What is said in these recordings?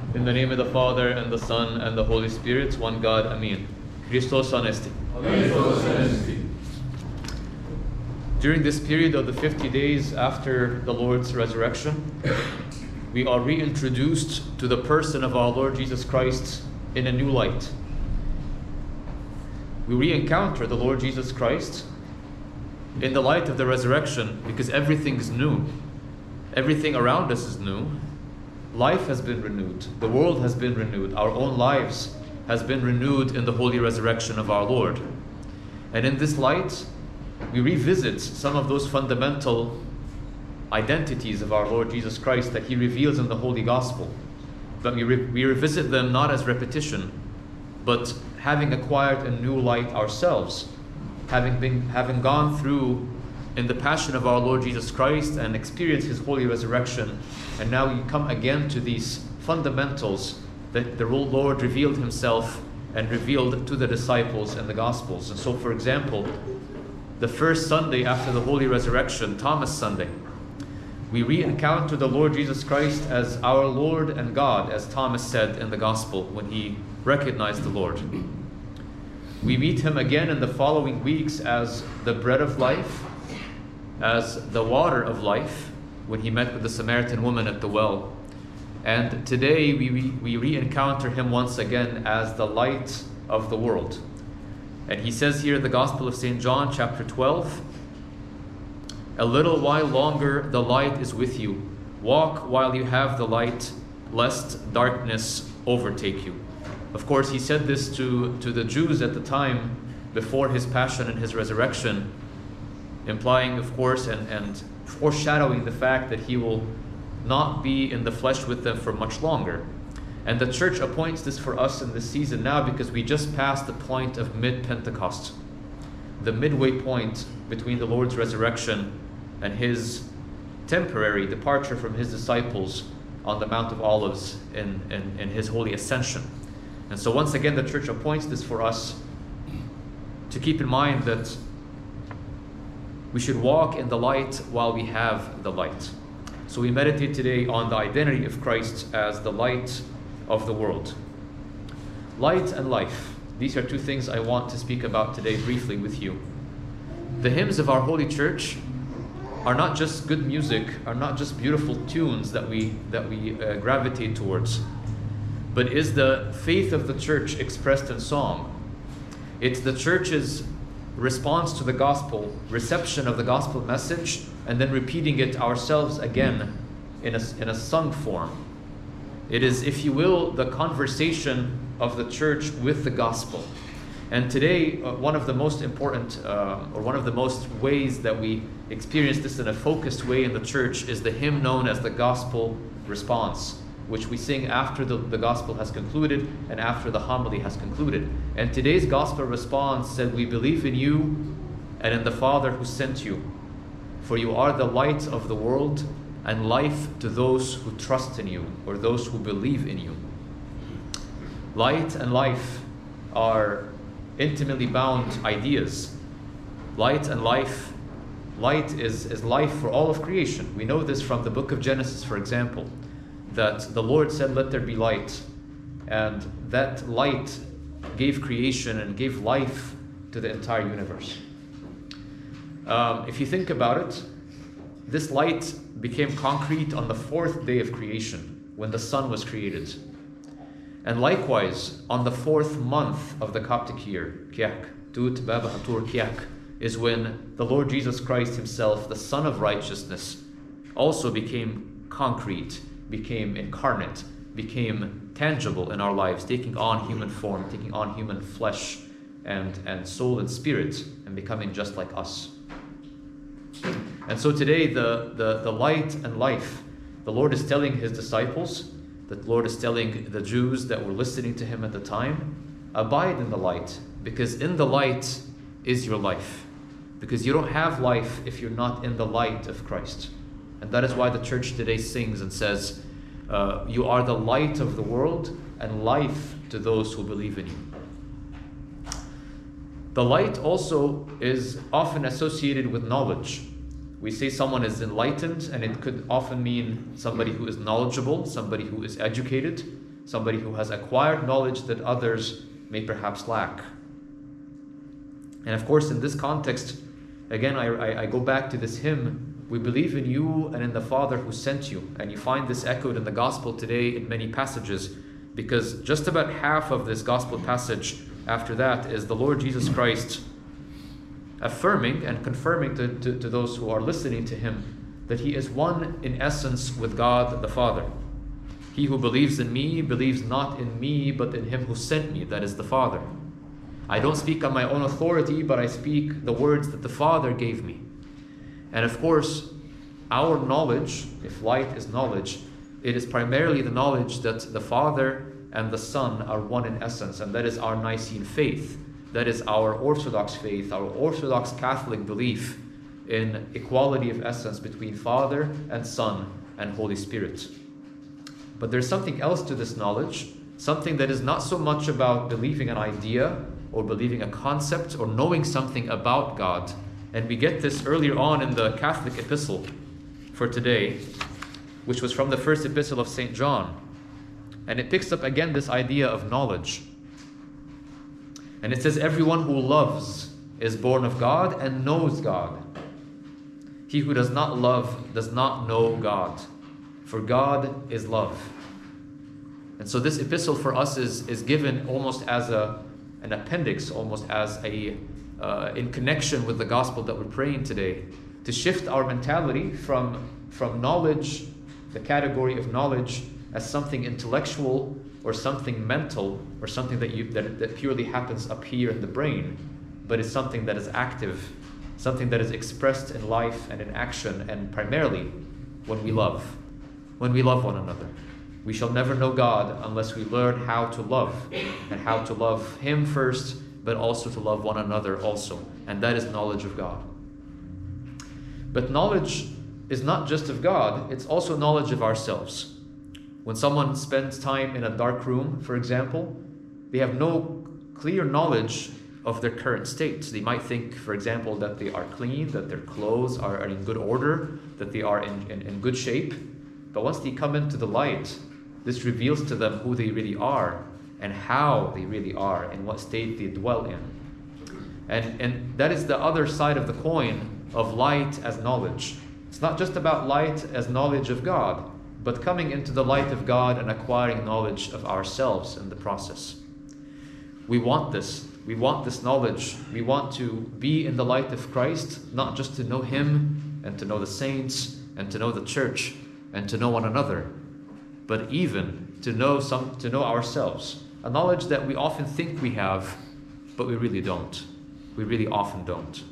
In the name of the Father, and the Son, and the Holy Spirit, one God, Amen. Christos Anesti. During this period of the 50 days after the Lord's resurrection, we are reintroduced to the person of our Lord Jesus Christ in a new light. We re-encounter the Lord Jesus Christ in the light of the resurrection because everything is new. Everything around us is new. Life has been renewed. The world has been renewed. Our own lives has been renewed in the holy resurrection of our Lord. And in this light, we revisit some of those fundamental identities of our Lord Jesus Christ that He reveals in the Holy Gospel. But we revisit them not as repetition, but having acquired a new light ourselves, having gone through in the passion of our Lord Jesus Christ and experienced His holy resurrection, and now we come again to these fundamentals that the Lord revealed Himself and revealed to the disciples in the Gospels. And so, for example, the first Sunday after the holy resurrection, Thomas Sunday, we re-encounter the Lord Jesus Christ as our Lord and God, as Thomas said in the Gospel when he recognized the Lord. We meet Him again in the following weeks as the bread of life, as the water of life, when He met with the Samaritan woman at the well. And today we re-encounter Him once again as the light of the world. And He says here in the Gospel of St. John, chapter 12, "A little while longer the light is with you. Walk while you have the light, lest darkness overtake you." Of course, He said this to the Jews at the time before His passion and His resurrection, implying, of course, and foreshadowing the fact that He will not be in the flesh with them for much longer. And the church appoints this for us in this season now because we just passed the point of mid-Pentecost, the midway point between the Lord's resurrection and His temporary departure from His disciples on the Mount of Olives in His holy ascension. And so once again the church appoints this for us to keep in mind that we should walk in the light while we have the light. So we meditate today on the identity of Christ as the light of the world. Light and life. These are two things I want to speak about today briefly with you. The hymns of our Holy Church are not just good music, are not just beautiful tunes that we gravitate towards, but is the faith of the church expressed in song. It's the church's response to the gospel, reception of the gospel message, and then repeating it ourselves again in a sung form. It is, if you will, the conversation of the church with the gospel. And today, one of the most important, or one of the most ways that we experience this in a focused way in the church is the hymn known as the gospel response, which we sing after the gospel has concluded and after the homily has concluded. And today's gospel response said, "We believe in you and in the Father who sent you, for you are the light of the world and life to those who trust in you," or those who believe in you. Light and life are intimately bound ideas. Light and life, light is life for all of creation. We know this from the book of Genesis, for example, that the Lord said, "Let there be light," and that light gave creation and gave life to the entire universe. If you think about it, this light became concrete on the fourth day of creation, when the sun was created. And likewise, on the fourth month of the Coptic year, Kiak, Tut Baba Hatur Kiak, is when the Lord Jesus Christ Himself, the Son of Righteousness, also became concrete, became incarnate, became tangible in our lives, taking on human form, taking on human flesh and soul and spirit, and becoming just like us. And so today, the light and life, the Lord is telling His disciples, the Lord is telling the Jews that were listening to Him at the time, abide in the light, because in the light is your life. Because you don't have life if you're not in the light of Christ. And that is why the church today sings and says, "You are the light of the world and life to those who believe in you." The light also is often associated with knowledge. We say someone is enlightened, and it could often mean somebody who is knowledgeable, somebody who is educated, somebody who has acquired knowledge that others may perhaps lack. And of course, in this context, again, I go back to this hymn, we believe in you and in the Father who sent you. And you find this echoed in the gospel today in many passages, because just about half of this gospel passage after that is the Lord Jesus Christ affirming and confirming to those who are listening to him that he is one in essence with God the Father. He who believes in me believes not in me, but in him who sent me, that is the Father. I don't speak on my own authority, but I speak the words that the Father gave me. And of course, our knowledge, if light is knowledge, it is primarily the knowledge that the Father and the Son are one in essence, and that is our Nicene faith. That is our Orthodox faith, our Orthodox Catholic belief in equality of essence between Father and Son and Holy Spirit. But there's something else to this knowledge, something that is not so much about believing an idea or believing a concept or knowing something about God. And we get this earlier on in the Catholic epistle for today, which was from the first epistle of St. John. And it picks up again this idea of knowledge. And it says, everyone who loves is born of God and knows God. He who does not love does not know God, for God is love. And so this epistle for us is given almost as an appendix, almost as in connection with the gospel that we're praying today, to shift our mentality from knowledge, the category of knowledge, as something intellectual or something mental or something that purely happens up here in the brain, but is something that is active, something that is expressed in life and in action, and primarily when we love one another. We shall never know God unless we learn how to love, and how to love him first, but also to love one another also. And that is knowledge of God. But knowledge is not just of God, it's also knowledge of ourselves. When someone spends time in a dark room, for example, they have no clear knowledge of their current state. They might think, for example, that they are clean, that their clothes are in good order, that they are in good shape. But once they come into the light, this reveals to them who they really are and how they really are and what state they dwell in. And that is the other side of the coin of light as knowledge. It's not just about light as knowledge of God, but coming into the light of God and acquiring knowledge of ourselves in the process. We want this. We want this knowledge. We want to be in the light of Christ, not just to know him and to know the saints and to know the church and to know one another, but even to know ourselves. A knowledge that we often think we have, but we really don't. We really often don't.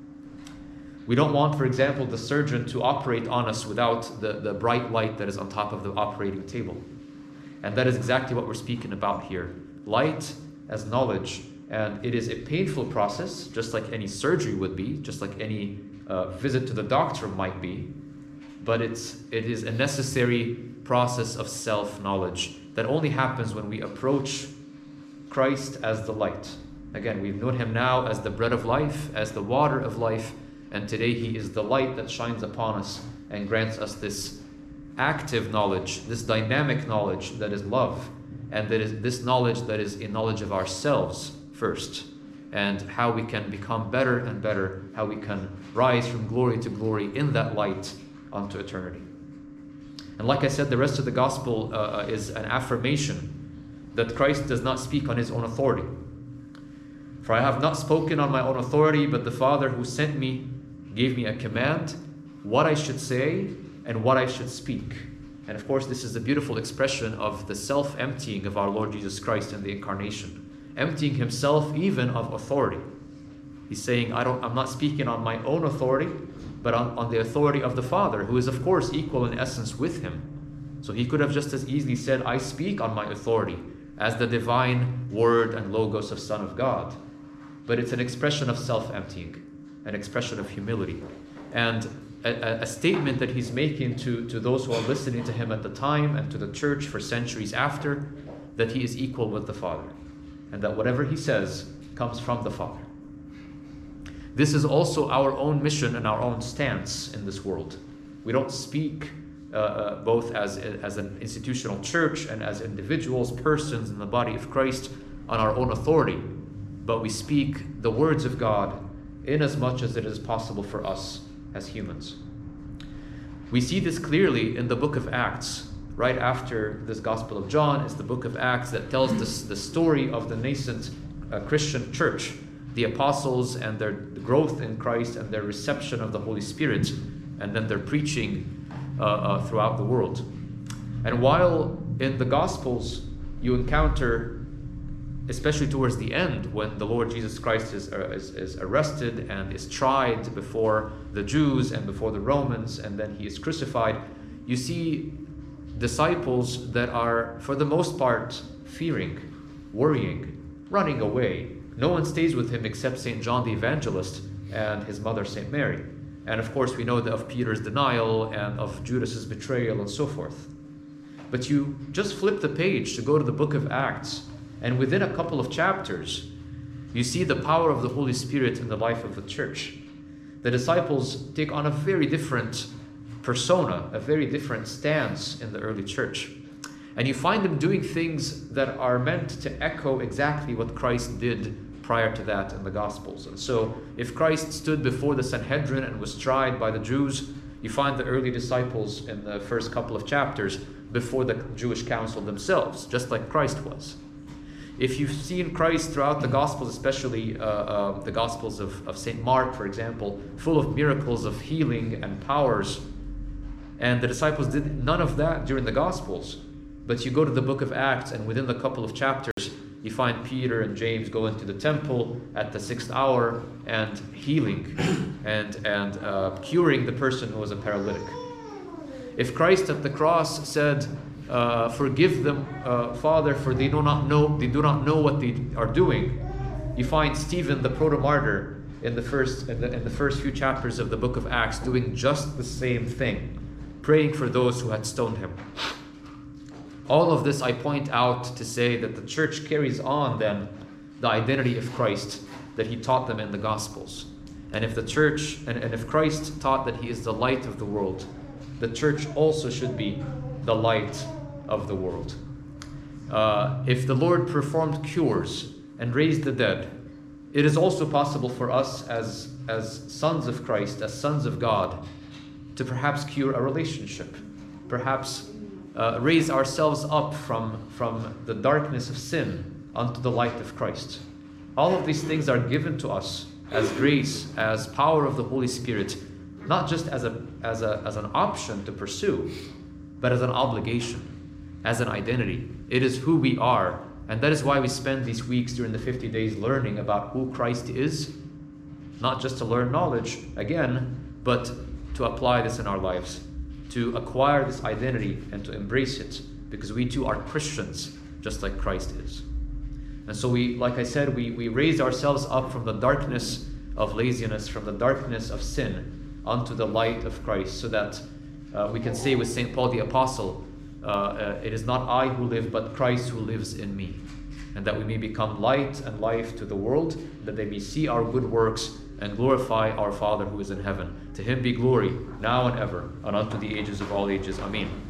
We don't want, for example, the surgeon to operate on us without the bright light that is on top of the operating table. And that is exactly what we're speaking about here. Light as knowledge. And it is a painful process, just like any surgery would be, just like any visit to the doctor might be. But it is a necessary process of self-knowledge that only happens when we approach Christ as the light. Again, we've known him now as the bread of life, as the water of life, and today he is the light that shines upon us and grants us this active knowledge, this dynamic knowledge that is love, and that is this knowledge that is a knowledge of ourselves first, and how we can become better and better, how we can rise from glory to glory in that light unto eternity. And like I said, the rest of the gospel is an affirmation that Christ does not speak on his own authority. For I have not spoken on my own authority, but the Father who sent me gave me a command, what I should say and what I should speak. And of course, this is a beautiful expression of the self-emptying of our Lord Jesus Christ in the incarnation, emptying himself even of authority. He's saying, I'm not speaking on my own authority, but on the authority of the Father, who is of course equal in essence with him. So he could have just as easily said, I speak on my authority as the divine word and logos of Son of God. But it's an expression of self-emptying, an expression of humility, and a statement that he's making to those who are listening to him at the time and to the church for centuries after, that he is equal with the Father, and that whatever he says comes from the Father. This is also our own mission and our own stance in this world. We don't speak both as an institutional church and as individuals, persons in the body of Christ, on our own authority, but we speak the words of God in as much as it is possible for us as humans. We see this clearly in the book of Acts. Right after this Gospel of John is the book of Acts that tells the story of the nascent Christian church, the apostles and their growth in Christ and their reception of the Holy Spirit, and then their preaching throughout the world. And while in the Gospels you encounter, especially towards the end, when the Lord Jesus Christ is arrested and is tried before the Jews and before the Romans, and then he is crucified, you see disciples that are, for the most part, fearing, worrying, running away. No one stays with him except St. John the Evangelist and his mother, St. Mary. And of course, we know of Peter's denial and of Judas's betrayal and so forth. But you just flip the page to go to the book of Acts, and within a couple of chapters, you see the power of the Holy Spirit in the life of the church. The disciples take on a very different persona, a very different stance in the early church. And you find them doing things that are meant to echo exactly what Christ did prior to that in the Gospels. And so if Christ stood before the Sanhedrin and was tried by the Jews, you find the early disciples in the first couple of chapters before the Jewish council themselves, just like Christ was. If you've seen Christ throughout the Gospels, especially the Gospels of St. Mark, for example, full of miracles of healing and powers, and the disciples did none of that during the Gospels. But you go to the book of Acts, and within the couple of chapters, you find Peter and James go into the temple at the 6th hour and healing and curing the person who was a paralytic. If Christ at the cross said, "Forgive them, Father, for they do not know what they are doing," you find Stephen, the proto-martyr, in the first few chapters of the book of Acts, doing just the same thing, praying for those who had stoned him. All of this I point out to say that the church carries on then the identity of Christ that he taught them in the Gospels. And if the church, and if Christ taught that he is the light of the world, the church also should be the light of the world. If the Lord performed cures and raised the dead, it is also possible for us as sons of Christ, as sons of God, to perhaps cure a relationship, perhaps raise ourselves up from the darkness of sin unto the light of Christ. All of these things are given to us as grace, as power of the Holy Spirit, not just as an option to pursue, but as an obligation, as an identity. It is who we are, and that is why we spend these weeks during the 50 days learning about who Christ is, not just to learn knowledge again, but to apply this in our lives, to acquire this identity and to embrace it, because we too are Christians, just like Christ is. And so we, like I said, we raise ourselves up from the darkness of laziness, from the darkness of sin, unto the light of Christ, so that we can say with St. Paul the Apostle, it is not I who live, but Christ who lives in me. And that we may become light and life to the world, that they may see our good works and glorify our Father who is in heaven. To him be glory, now and ever, and unto the ages of all ages. Amen.